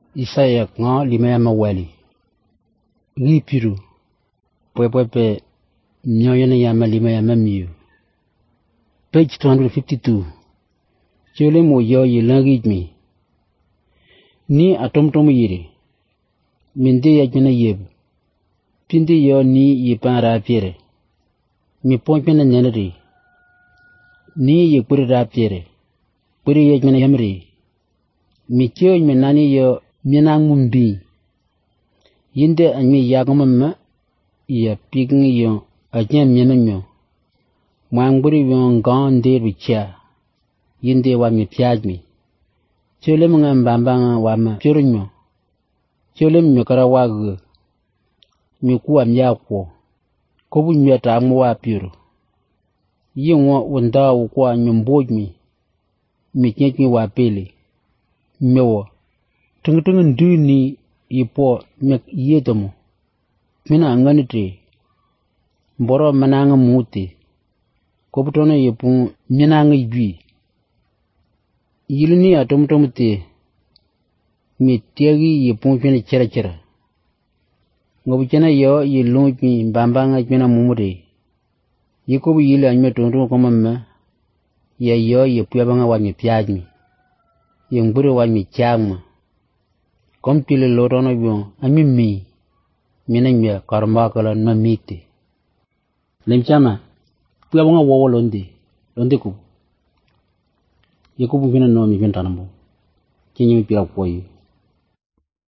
Isaiah ngo lima mawali. Ripiru. Pepe nyoyana yama lima miu. Page 252. Chole mo yo yilangi mi. Ni atom yiri. Minde ya jina yeb. Pindi yo ni yipan rapiere. Mi ponpena nyanari. Ni ye kuri rapiere. Kuri ya jina yamri. Mi kyo mi nani yo minang mumbi. Yinde anmi yagamama ya pigin yo ajen minamyo. Mwanguri yon gan de richa. Yinde wa mi piajmi. Chole mga mbambanga wa ma pyurinyo. Chole myo karawagu. Mi kuwa miyakwo. Kobu nyeta amu wa pyuru. Yingwa wanda ukwa nyumbojmi. Mi kyenkmi wa pele. Myewa. Tunga nduni ipo mek yedomo. Mina anganite. Mboro mananga muti. Kobutono yipu minanga ibi. Yilini atom te. Mi tiagi yipu chene chera. Ngobuchena yo yilungi mbambanga chena mumure. Yikobu yile anyme tonto komama. Ya yo yipuyabanga wanyi piajmi. Yengbure wanyi chagma. Kompile lotono yon amimi. Mina mya karmakala na miti. Lemchama. Puyabanga wawo londe ku. Yikobu hina no mi vintanambo. Kinyi pira kwa yu.